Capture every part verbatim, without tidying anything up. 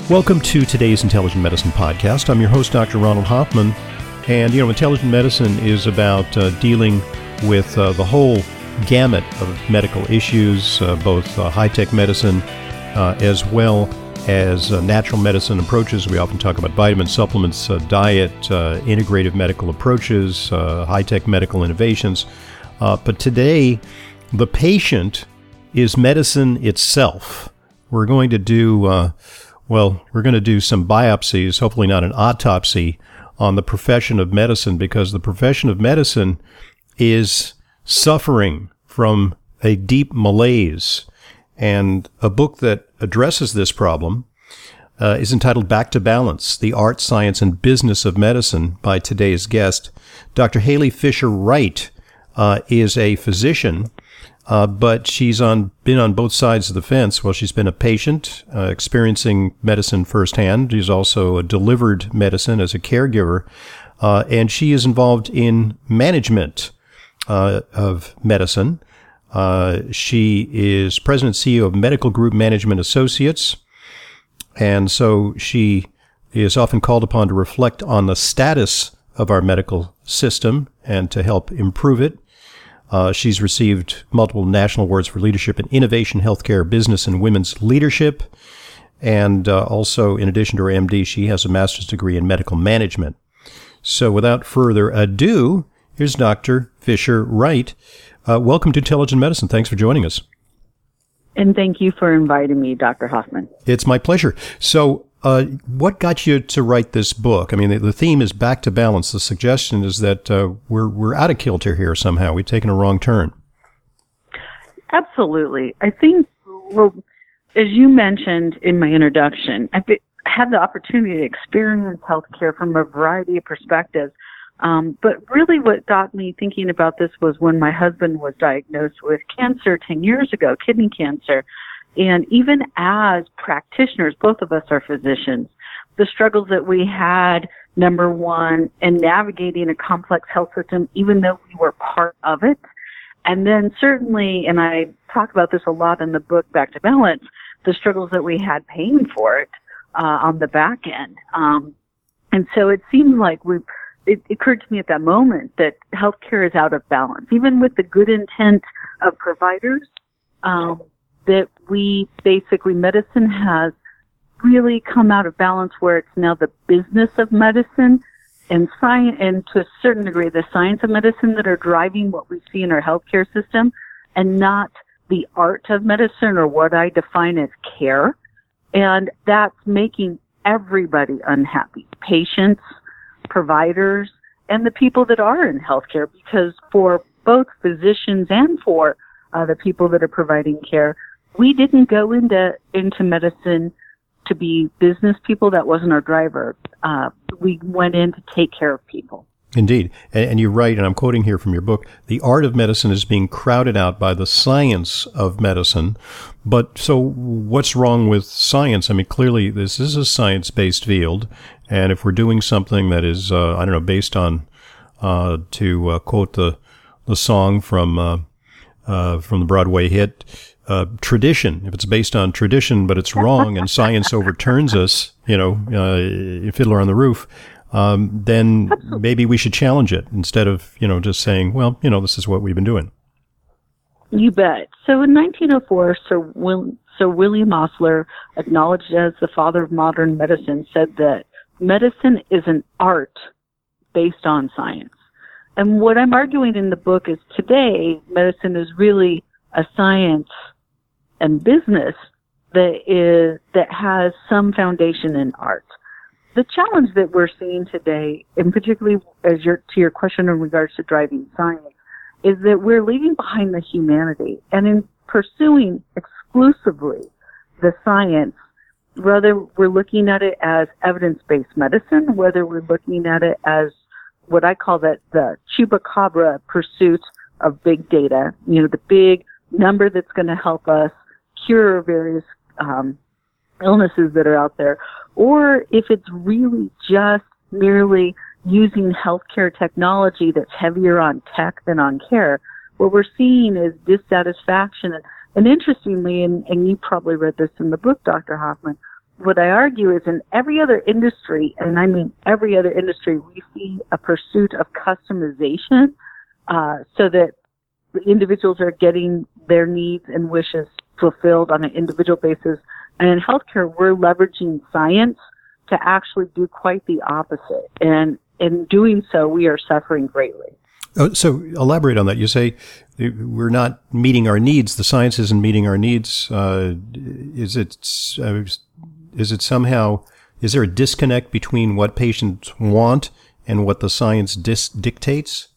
Welcome to today's Intelligent Medicine Podcast. I'm your host, Doctor Ronald Hoffman. And, you know, intelligent medicine is about uh, dealing with uh, the whole gamut of medical issues, uh, both uh, high-tech medicine uh, as well as uh, natural medicine approaches. We often talk about vitamins, supplements, uh, diet, uh, integrative medical approaches, uh, high-tech medical innovations. Uh, but today, the patient is medicine itself. We're going to do... Uh, Well, we're going to do some biopsies, hopefully not an autopsy, on the profession of medicine, because the profession of medicine is suffering from a deep malaise. And a book that addresses this problem uh, is entitled Back to Balance, The Art, Science, and Business of Medicine by today's guest. Doctor Halee Fischer-Wright uh, is a physician. Uh, but she's on been on both sides of the fence. Well, she's been a patient, uh, experiencing medicine firsthand. She's also delivered medicine as a caregiver, uh, and she is involved in management uh, of medicine. Uh, she is president and C E O of Medical Group Management Associates, and so she is often called upon to reflect on the status of our medical system and to help improve it. Uh, she's received multiple national awards for leadership in innovation, healthcare, business, and women's leadership. And uh, also, in addition to her M D, she has a master's degree in medical management. So without further ado, here's Doctor Fischer-Wright. Uh, welcome to Intelligent Medicine. Thanks for joining us. And thank you for inviting me, Doctor Hoffman. It's my pleasure. So uh, what got you to write this book? I mean, the, the theme is back to balance. The suggestion is that uh, we're we're out of kilter here somehow. We've taken a wrong turn. Absolutely. I think, well, as you mentioned in my introduction, I've been, had the opportunity to experience healthcare from a variety of perspectives. Um, but really what got me thinking about this was when my husband was diagnosed with cancer ten years ago, kidney cancer. And even as practitioners, both of us are physicians, the struggles that we had, number one, in navigating a complex health system, even though we were part of it. And then certainly, and I talk about this a lot in the book, Back to Balance, the struggles that we had paying for it uh, on the back end. Um, and so it seemed like we it occurred to me at that moment that healthcare is out of balance, even with the good intent of providers, um, that we basically, medicine has really come out of balance where it's now the business of medicine and science, and to a certain degree, the science of medicine that are driving what we see in our healthcare system, and not the art of medicine or what I define as care. And that's making everybody unhappy, patients, providers, and the people that are in healthcare, because for both physicians and for uh, the people that are providing care, we didn't go into into medicine to be business people. That wasn't our driver. Uh, we went in to take care of people. Indeed. And, and you're right, and I'm quoting here from your book, the art of medicine is being crowded out by the science of medicine. But so what's wrong with science? I mean, clearly this is a science-based field, and if we're doing something that is, uh, I don't know, based on, uh, to uh, quote the the song from uh, uh, from the Broadway hit, uh, tradition, if it's based on tradition but it's wrong and science overturns us, you know, uh, Fiddler on the Roof, Um, then maybe we should challenge it instead of, you know, just saying, well, you know, this is what we've been doing. You bet. So in nineteen oh four, Sir, Will, Sir William Osler, acknowledged as the father of modern medicine, said that medicine is an art based on science. And what I'm arguing in the book is today, medicine is really a science and business that is that has some foundation in art. The challenge that we're seeing today, and particularly as your, to your question in regards to driving science, is that we're leaving behind the humanity. And in pursuing exclusively the science, whether we're looking at it as evidence-based medicine, whether we're looking at it as what I call that the chupacabra pursuit of big data, you know, the big number that's going to help us cure various um, illnesses that are out there, or if it's really just merely using healthcare technology that's heavier on tech than on care, what we're seeing is dissatisfaction. And, and interestingly, and, and you probably read this in the book, Doctor Hoffman, what I argue is in every other industry, and I mean every other industry, we see a pursuit of customization uh, so that the individuals are getting their needs and wishes fulfilled on an individual basis. And in healthcare, we're leveraging science to actually do quite the opposite. And in doing so, we are suffering greatly. Oh, so elaborate on that. You say we're not meeting our needs. The science isn't meeting our needs. Uh, is it? Uh, is it somehow? Is there a disconnect between what patients want and what the science dis- dictates?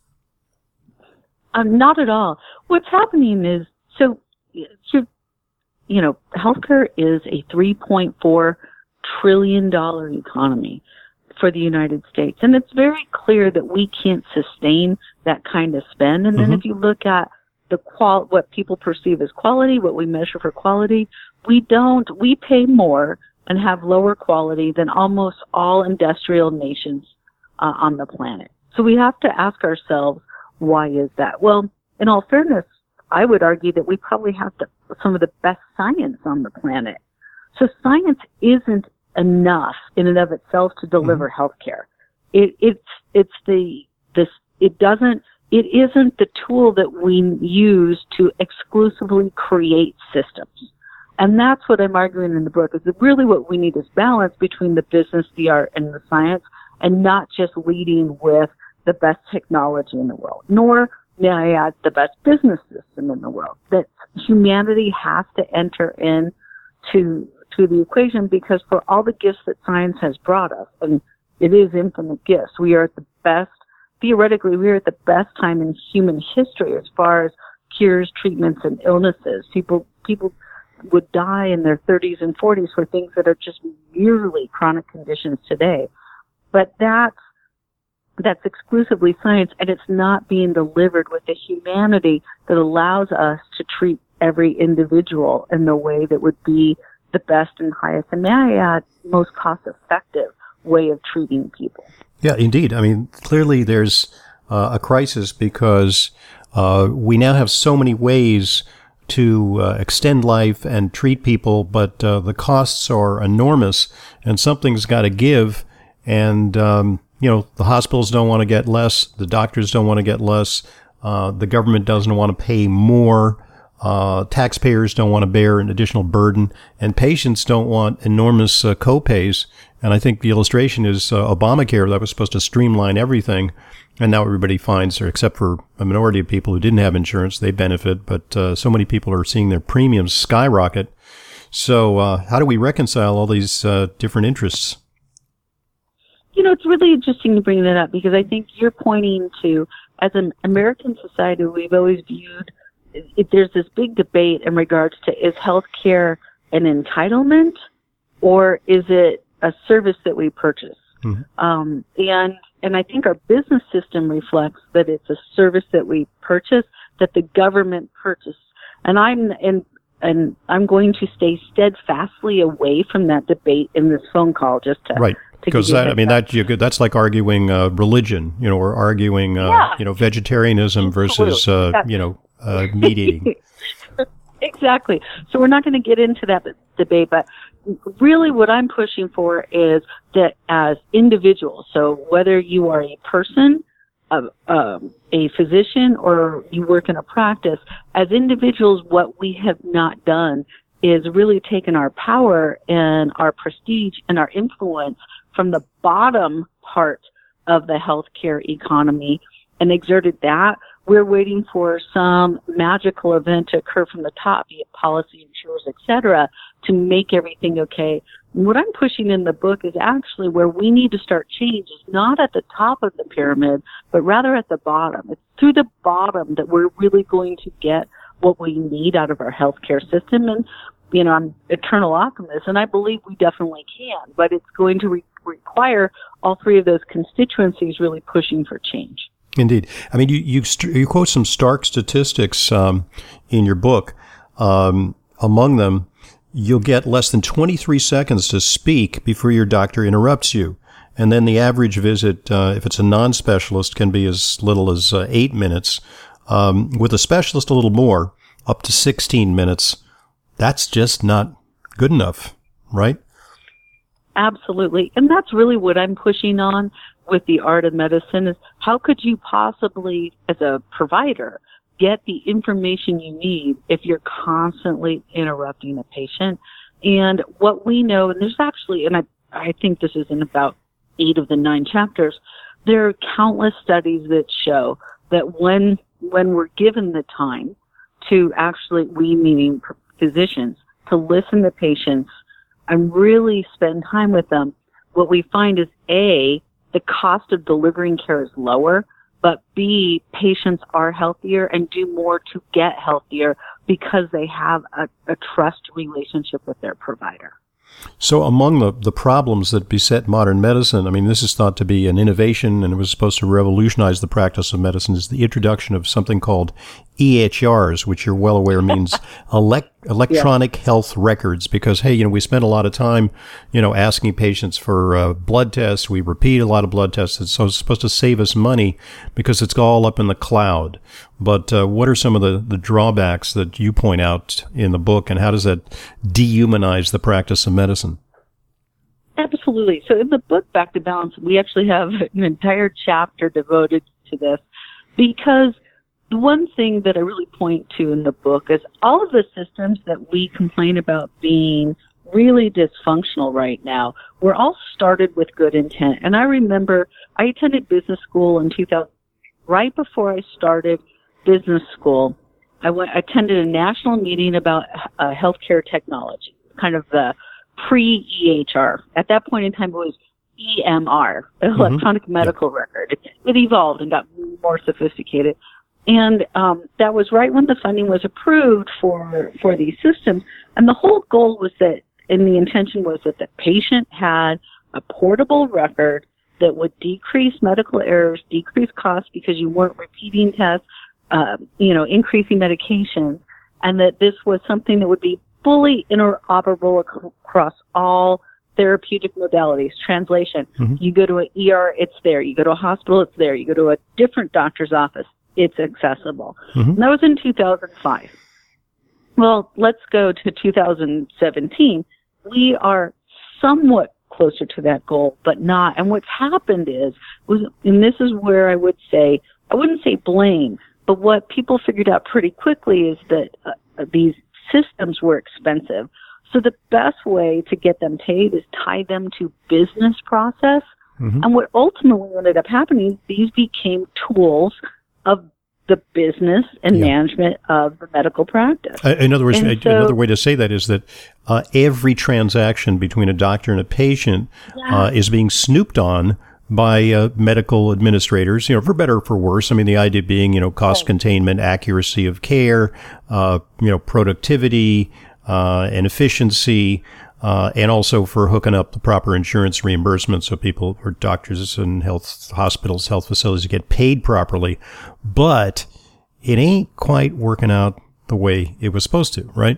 Um, not at all. What's happening is so. You, you know, healthcare is a three point four trillion dollar economy for the United States. And it's very clear that we can't sustain that kind of spend. And then mm-hmm. if you look at the qual, what people perceive as quality, what we measure for quality, we don't, we pay more and have lower quality than almost all industrial nations uh, on the planet. So we have to ask ourselves, why is that? Well, in all fairness, I would argue that we probably have the, some of the best science on the planet. So science isn't enough in and of itself to deliver mm-hmm. healthcare. It, it's, it's the, this, it doesn't, it isn't the tool that we use to exclusively create systems. And that's what I'm arguing in the book, is that really what we need is balance between the business, the art, and the science, and not just leading with the best technology in the world, nor may I add the best business system in the world. That humanity has to enter in to to the equation, because for all the gifts that science has brought us, and it is infinite gifts, we are at the best, theoretically, we are at the best time in human history as far as cures, treatments, and illnesses. People, people would die in their thirties and forties for things that are just merely chronic conditions today. But that's, that's exclusively science, and it's not being delivered with the humanity that allows us to treat every individual in the way that would be the best and highest, and may I add, most cost-effective way of treating people. Yeah, indeed. I mean, clearly there's uh, a crisis because uh, we now have so many ways to uh, extend life and treat people, but uh, the costs are enormous, and something's got to give. And, um, you know, the hospitals don't want to get less, the doctors don't want to get less, uh, the government doesn't want to pay more. Uh, taxpayers don't want to bear an additional burden, and patients don't want enormous uh, co-pays. And I think the illustration is uh, Obamacare, that was supposed to streamline everything, and now everybody finds, or except for a minority of people who didn't have insurance, they benefit, but uh, so many people are seeing their premiums skyrocket. So uh, how do we reconcile all these uh, different interests? You know, it's really interesting to bring that up, because I think you're pointing to, as an American society, we've always viewed It, there's this big debate in regards to, is healthcare an entitlement or is it a service that we purchase? Mm-hmm. Um, and and I think our business system reflects that it's a service that we purchase, that the government purchased. And I'm and and I'm going to stay steadfastly away from that debate in this phone call, just to right. Because that, I mean, that you could, that's like arguing uh, religion, you know, or arguing, uh, yeah. you know, vegetarianism versus, uh, you know, uh, meat eating. Exactly. So we're not going to get into that debate, but really what I'm pushing for is that as individuals, so whether you are a person, a, um, a physician, or you work in a practice, as individuals, what we have not done is really taken our power and our prestige and our influence from the bottom part of the healthcare economy and exerted that. We're waiting for some magical event to occur from the top, be it policy, insurers, et cetera, to make everything okay. And what I'm pushing in the book is actually where we need to start change is not at the top of the pyramid, but rather at the bottom. It's through the bottom that we're really going to get what we need out of our healthcare system. And, you know, I'm eternal optimist, and I believe we definitely can, but it's going to re- require all three of those constituencies really pushing for change. Indeed. I mean, you you, st- you quote some stark statistics um, in your book. Um, among them, you'll get less than twenty-three seconds to speak before your doctor interrupts you. And then the average visit, uh, if it's a non-specialist, can be as little as uh, eight minutes. Um, with a specialist, a little more, up to sixteen minutes. That's just not good enough, right? Absolutely. And that's really what I'm pushing on with the art of medicine is how could you possibly, as a provider, get the information you need if you're constantly interrupting a patient? And what we know, and there's actually, and I, I think this is in about eight of the nine chapters, there are countless studies that show that when, when we're given the time to actually, we meaning physicians, to listen to patients and really spend time with them, what we find is A, the cost of delivering care is lower, but B, patients are healthier and do more to get healthier because they have a, a trust relationship with their provider. So among the, the problems that beset modern medicine, I mean, this is thought to be an innovation and it was supposed to revolutionize the practice of medicine, is the introduction of something called E H Rs, which you're well aware means elect, electronic yeah. health records. Because, hey, you know, we spend a lot of time, you know, asking patients for uh, blood tests. We repeat a lot of blood tests. It's, so it's supposed to save us money because it's all up in the cloud. But uh, what are some of the, the drawbacks that you point out in the book, and how does that dehumanize the practice of medicine? Absolutely. So in the book, Back to Balance, we actually have an entire chapter devoted to this because the one thing that I really point to in the book is all of the systems that we complain about being really dysfunctional right now were all started with good intent. And I remember I attended business school in two thousand. Right before I started business school, I went I attended a national meeting about uh, healthcare technology, kind of the pre-E H R. At that point in time, it was E M R, electronic mm-hmm. medical yeah. record. It, it evolved and got more sophisticated. And um, that was right when the funding was approved for for these systems. And the whole goal was that, and the intention was that the patient had a portable record that would decrease medical errors, decrease costs because you weren't repeating tests, uh, you know, increasing medication, and that this was something that would be fully interoperable across all therapeutic modalities. Translation, mm-hmm. you go to an E R, it's there. You go to a hospital, it's there. You go to a different doctor's office, it's accessible. Mm-hmm. And that was in two thousand five. Well, let's go to two thousand seventeen. We are somewhat closer to that goal, but not. And what's happened is, was, and this is where I would say, I wouldn't say blame, but what people figured out pretty quickly is that uh, these systems were expensive. So the best way to get them paid is tie them to business process. Mm-hmm. And what ultimately ended up happening, these became tools of the business and yeah. management of the medical practice. In other words, and another so, way to say that is that uh, every transaction between a doctor and a patient yeah. uh, is being snooped on by uh, medical administrators, you know, for better or for worse. I mean, the idea being, you know, cost right. containment, accuracy of care, uh, you know, productivity uh, and efficiency, uh, and also for hooking up the proper insurance reimbursement so people or doctors and health hospitals, health facilities get paid properly. But it ain't quite working out the way it was supposed to, right?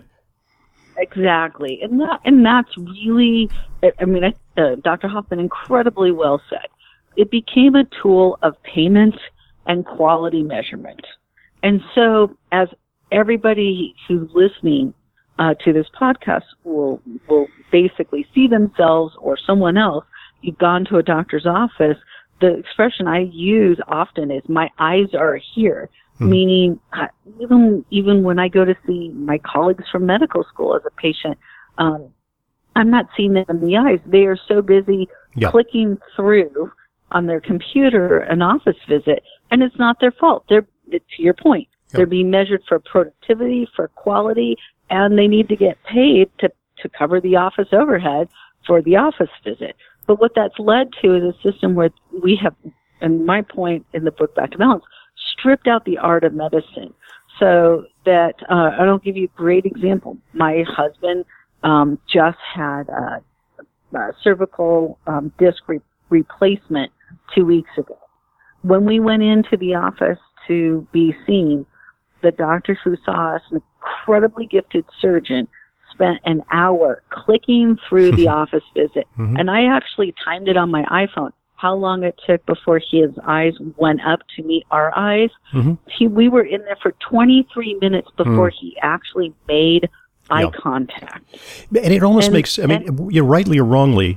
Exactly. And that, and that's really, I mean, uh, Doctor Hoffman incredibly well said. It became a tool of payment and quality measurement. And so as everybody who's listening uh, to this podcast will, will basically see themselves or someone else, you've gone to a doctor's office, the expression I use often is my eyes are here, mm-hmm. meaning uh, even, even when I go to see my colleagues from medical school as a patient, um, I'm not seeing them in the eyes. They are so busy yeah. clicking through on their computer an office visit, and it's not their fault. They're, to your point, yep. they're being measured for productivity, for quality, and they need to get paid to, to cover the office overhead for the office visit. But what that's led to is a system where we have, and my point in the book, Back to Balance, stripped out the art of medicine. So that, uh, I'll give you a great example. My husband um, just had a, a cervical um, disc re- replacement two weeks ago. When we went into the office to be seen, the doctor who saw us, an incredibly gifted surgeon, spent an hour clicking through the office visit. Mm-hmm. And I actually timed it on my iPhone, how long it took before his eyes went up to meet our eyes. Mm-hmm. He, we were in there for twenty-three minutes before mm. he actually made eye yeah. contact. And it almost and, makes, I mean, and, you know, rightly or wrongly,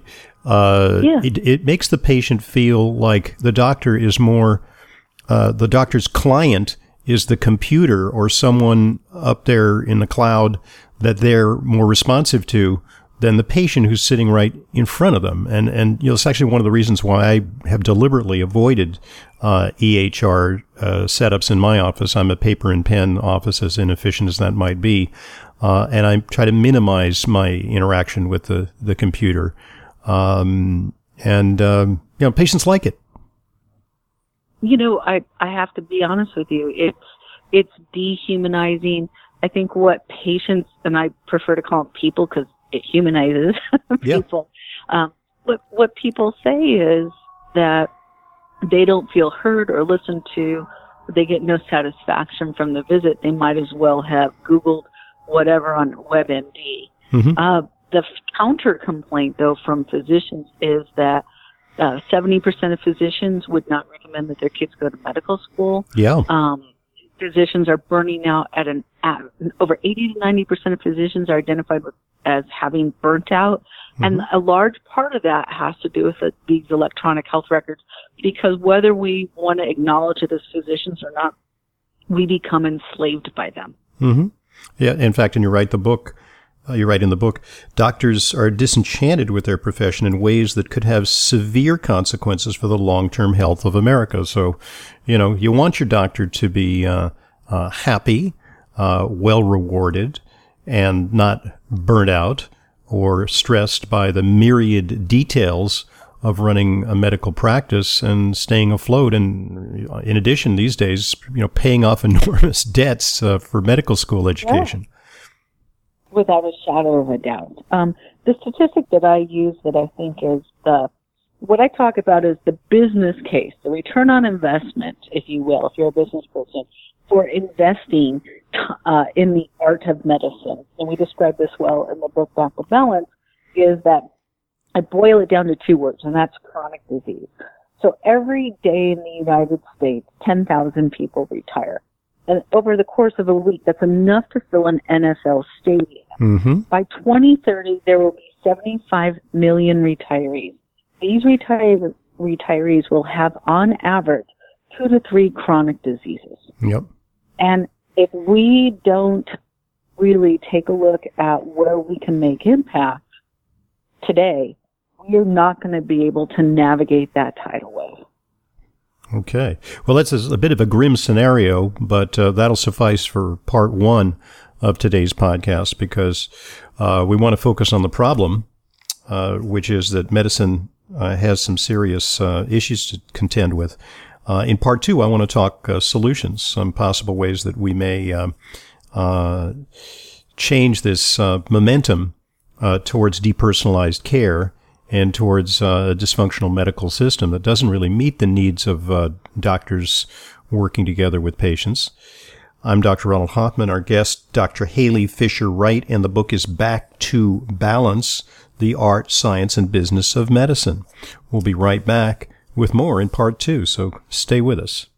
uh, yeah. it, it makes the patient feel like the doctor is more, uh, the doctor's client is the computer or someone up there in the cloud that they're more responsive to than the patient who's sitting right in front of them. And, and you know, it's actually one of the reasons why I have deliberately avoided uh, E H R uh, setups in my office. I'm a paper and pen office, as inefficient as that might be. Uh, and I try to minimize my interaction with the, the computer. Um, and, um, you know, patients like it. You know, I, I have to be honest with you. It's, it's dehumanizing. I think what patients, and I prefer to call them people because it humanizes people. Yeah. Um, what, what people say is that they don't feel heard or listened to. They get no satisfaction from the visit. They might as well have Googled whatever on WebMD. Mm-hmm. Uh, the counter complaint, though, from physicians is that uh, seventy percent of physicians would not recommend that their kids go to medical school. Yeah. Um, physicians are burning out at an at, over eighty to ninety percent of physicians are identified with, as having burnt out. Mm-hmm. And a large part of that has to do with the, these electronic health records, because whether we want to acknowledge it as physicians or not, we become enslaved by them. Mm-hmm. Yeah. In fact, and you write the book, uh, you write in the book, doctors are disenchanted with their profession in ways that could have severe consequences for the long-term health of America. So, you know, you want your doctor to be uh, uh, happy, uh, well rewarded, and not burnt out or stressed by the myriad details of running a medical practice and staying afloat. And in addition, these days, you know, paying off enormous debts uh, for medical school education. Yeah. Without a shadow of a doubt. Um, the statistic that I use that I think is the, what I talk about is the business case, the return on investment, if you will, if you're a business person, for investing uh, in the art of medicine. And we describe this well in the book Back to Balance, is that I boil it down to two words, and that's chronic disease. So every day in the United States, ten thousand people retire. And over the course of a week, that's enough to fill an N F L stadium. Mm-hmm. By twenty thirty, there will be seventy-five million retirees. These retire- retirees will have, on average, two to three chronic diseases. Yep. And if we don't really take a look at where we can make impact today, we're not going to be able to navigate that tidal wave. Okay. Well, that's a, a bit of a grim scenario, but uh, that'll suffice for part one of today's podcast, because uh, we want to focus on the problem, uh, which is that medicine uh, has some serious uh, issues to contend with. Uh, in part two, I want to talk uh, solutions, some possible ways that we may uh, uh, change this uh, momentum uh, towards depersonalized care and towards uh, a dysfunctional medical system that doesn't really meet the needs of uh, doctors working together with patients. I'm Doctor Ronald Hoffman. Our guest, Doctor Haley Fisher Wright, and the book is Back to Balance, The Art, Science, and Business of Medicine. We'll be right back with more in part two, so stay with us.